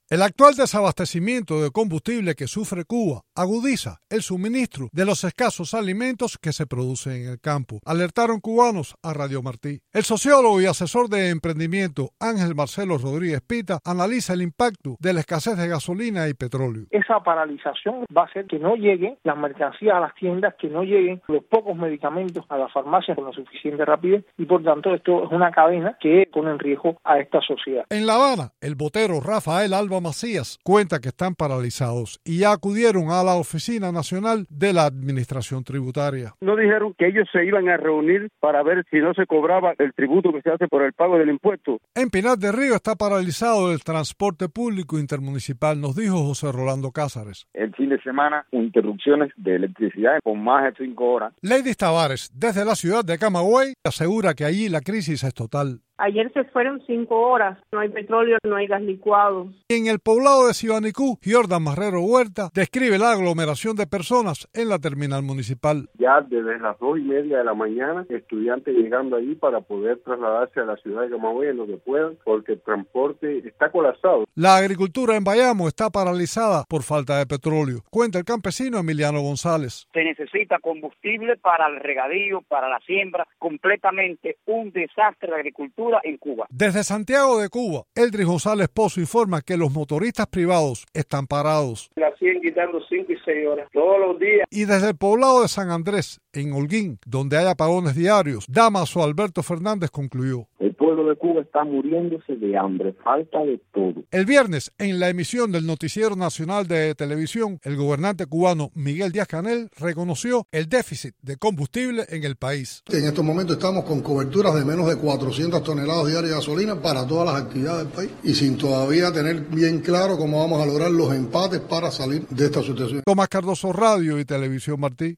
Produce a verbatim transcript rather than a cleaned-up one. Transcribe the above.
El actual desabastecimiento de combustible que sufre Cuba agudiza el suministro de los escasos alimentos que se producen en el campo, alertaron cubanos a Radio Martí. El sociólogo y asesor de emprendimiento Ángel Marcelo Rodríguez Pita analiza el impacto de la escasez de gasolina y petróleo. Esa paralización va a hacer que no lleguen las mercancías a las tiendas, que no lleguen los pocos medicamentos a las farmacias con la suficiente rapidez y por tanto esto es una cadena que pone en riesgo a esta sociedad. En La Habana, el botero Rafael Alba Macías cuenta que están paralizados y ya acudieron a la Oficina Nacional de la Administración Tributaria. No dijeron que ellos se iban a reunir para ver si no se cobraba el tributo que se hace por el pago del impuesto. En Pinar del Río está paralizado el transporte público intermunicipal, nos dijo José Rolando Cázares. El fin de semana, interrupciones de electricidad por más de cinco horas. Lady Tavares, desde la ciudad de Camagüey, asegura que allí la crisis es total. Ayer se fueron cinco horas, no hay petróleo, no hay gas licuado. En el poblado de Cibanicú, Jordan Marrero Huerta describe la aglomeración de personas en la terminal municipal. Ya desde las dos y media de la mañana, estudiantes llegando allí para poder trasladarse a la ciudad de Camagüey en lo que puedan, porque el transporte está colapsado. La agricultura en Bayamo está paralizada por falta de petróleo, cuenta el campesino Emiliano González. Se necesita combustible para el regadío, para la siembra, completamente un desastre de agricultura en Cuba. Desde Santiago de Cuba, Eldris González Pozo informa que los motoristas privados están parados. La siguen quitando cinco y seis horas todos los días. Y desde el poblado de San Andrés, en Holguín, donde hay apagones diarios, Damaso Alberto Fernández concluyó. El pueblo de Cuba está muriéndose de hambre, falta de todo. El viernes, en la emisión del Noticiero Nacional de Televisión, el gobernante cubano Miguel Díaz-Canel reconoció el déficit de combustible en el país. En estos momentos estamos con coberturas de menos de cuatrocientas toneladas diarias de gasolina para todas las actividades del país y sin todavía tener bien claro cómo vamos a lograr los empates para salir de esta situación. Tomás Cardoso, Radio y Televisión Martí.